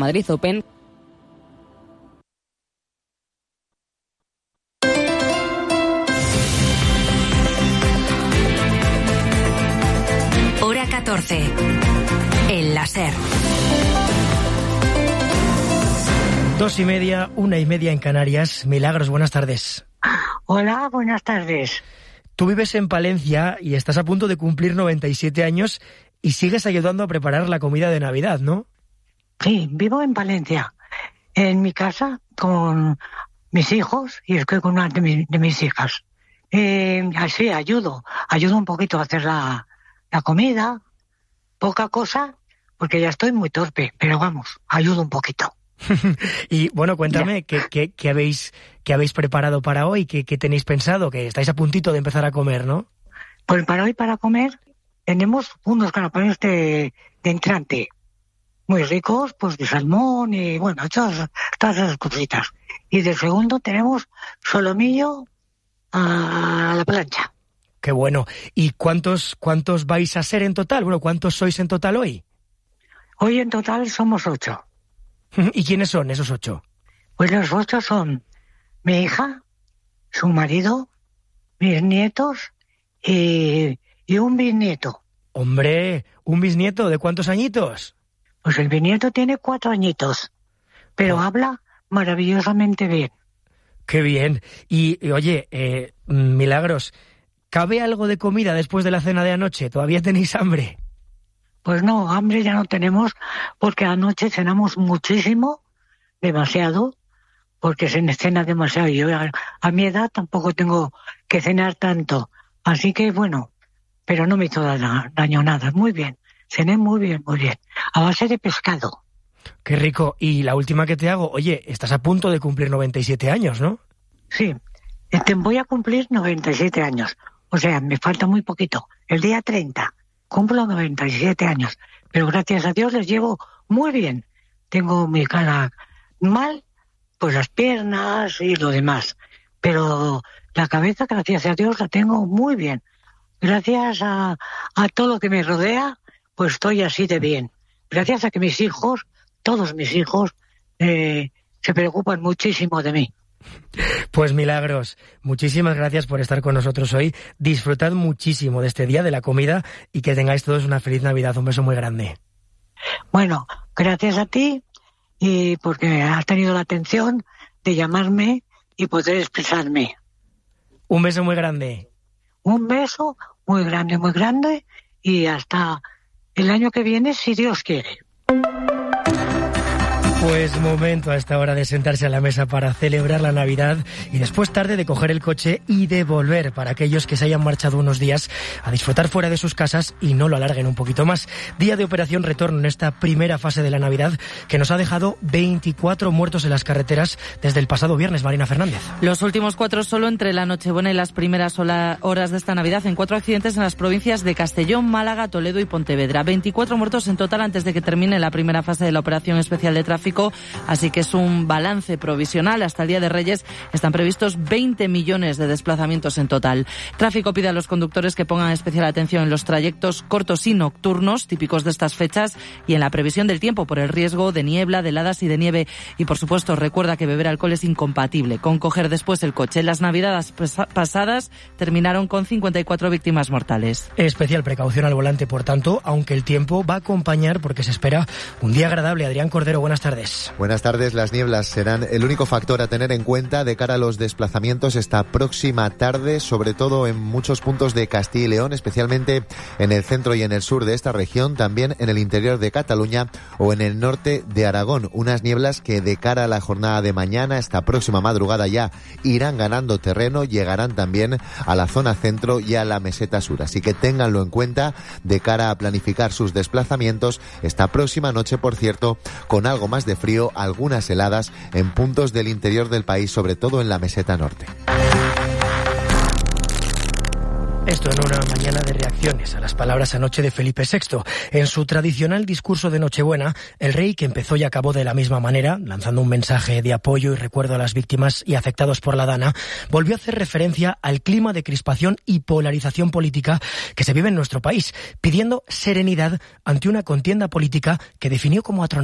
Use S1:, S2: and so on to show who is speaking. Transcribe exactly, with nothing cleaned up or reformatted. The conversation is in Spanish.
S1: Madrid Open.
S2: Hora catorce. El láser.
S3: Dos y media, una y media en Canarias. Milagros, buenas tardes.
S4: Hola, buenas tardes.
S3: Tú vives en Palencia y estás a punto de cumplir noventa y siete años y sigues ayudando a preparar la comida de Navidad, ¿no?
S4: Sí, vivo en Palencia, en mi casa con mis hijos y estoy con una de, mi, de mis hijas. Eh, así ayudo, ayudo un poquito a hacer la, la comida, poca cosa, porque ya estoy muy torpe, pero vamos, ayudo un poquito.
S3: Y bueno, cuéntame, ¿qué, qué, qué, habéis, ¿qué habéis preparado para hoy? ¿Qué, ¿Qué tenéis pensado? Que estáis a puntito de empezar a comer, ¿no?
S4: Pues para hoy, para comer, tenemos unos canapés de, de entrante, muy ricos, pues de salmón y bueno, todas, todas esas cositas. Y de segundo tenemos solomillo a la plancha.
S3: Qué bueno. ¿Y cuántos, cuántos vais a ser en total? Bueno, ¿cuántos sois en total hoy?
S4: Hoy en total somos ocho.
S3: ¿Y quiénes son esos ocho?
S4: Pues los ocho son mi hija, su marido, mis nietos y, y un bisnieto.
S3: Hombre, ¿un bisnieto de cuántos añitos?
S4: Pues el bisnieto tiene cuatro añitos, pero oh. habla maravillosamente bien.
S3: Qué bien. Y, y oye, eh, Milagros, ¿cabe algo de comida después de la cena de anoche? ¿Todavía tenéis hambre?
S4: Pues no, hambre ya no tenemos, porque anoche cenamos muchísimo, demasiado, porque se cena demasiado. Yo a, a mi edad tampoco tengo que cenar tanto. Así que bueno, pero no me hizo daño nada. Muy bien, cené muy bien, muy bien. A base de pescado.
S3: Qué rico. Y la última que te hago, oye, estás a punto de cumplir noventa y siete años, ¿no?
S4: Sí, este, voy a cumplir noventa y siete años. O sea, me falta muy poquito. El día treinta. Cumplo noventa y siete años, pero gracias a Dios les llevo muy bien. Tengo mi cara mal, pues las piernas y lo demás, pero la cabeza, gracias a Dios, la tengo muy bien. Gracias a, a todo lo que me rodea, pues estoy así de bien. Gracias a que mis hijos, todos mis hijos, eh, se preocupan muchísimo de mí.
S3: Pues Milagros, muchísimas gracias por estar con nosotros hoy. Disfrutad muchísimo de este día de la comida y que tengáis todos una feliz Navidad. Un beso muy grande.
S4: Bueno, gracias a ti y porque has tenido la atención de llamarme y poder expresarme.
S3: Un beso muy grande.
S4: Un beso muy grande, muy grande y hasta el año que viene, si Dios quiere.
S3: Pues momento a esta hora de sentarse a la mesa para celebrar la Navidad y después tarde de coger el coche y de volver para aquellos que se hayan marchado unos días a disfrutar fuera de sus casas y no lo alarguen un poquito más. Día de operación retorno en esta primera fase de la Navidad que nos ha dejado veinticuatro muertos en las carreteras desde el pasado viernes. Marina Fernández.
S5: Los últimos cuatro solo entre la Nochebuena y las primeras horas de esta Navidad en cuatro accidentes en las provincias de Castellón, Málaga, Toledo y Pontevedra. veinticuatro muertos en total antes de que termine la primera fase de la operación especial de tráfico. Así que es un balance provisional. Hasta el Día de Reyes están previstos veinte millones de desplazamientos en total. Tráfico pide a los conductores que pongan especial atención en los trayectos cortos y nocturnos, típicos de estas fechas, y en la previsión del tiempo por el riesgo de niebla, de heladas y de nieve. Y, por supuesto, recuerda que beber alcohol es incompatible con coger después el coche. Las Navidades pasadas terminaron con cincuenta y cuatro víctimas mortales.
S3: Especial precaución al volante, por tanto, aunque el tiempo va a acompañar porque se espera un día agradable. Adrián Cordero, buenas tardes.
S6: Buenas tardes. Las nieblas serán el único factor a tener en cuenta de cara a los desplazamientos esta próxima tarde, sobre todo en muchos puntos de Castilla y León, especialmente en el centro y en el sur de esta región, también en el interior de Cataluña o en el norte de Aragón. Unas nieblas que de cara a la jornada de mañana, esta próxima madrugada ya, irán ganando terreno, llegarán también a la zona centro y a la meseta sur. Así que ténganlo en cuenta de cara a planificar sus desplazamientos esta próxima noche, por cierto, con algo más de frío, algunas heladas en puntos del interior del país, sobre todo en la meseta norte.
S3: Esto en una mañana de reacciones a las palabras anoche de Felipe sexto. En su tradicional discurso de Nochebuena, el rey, que empezó y acabó de la misma manera, lanzando un mensaje de apoyo y recuerdo a las víctimas y afectados por la Dana, volvió a hacer referencia al clima de crispación y polarización política que se vive en nuestro país, pidiendo serenidad ante una contienda política que definió como atronadora.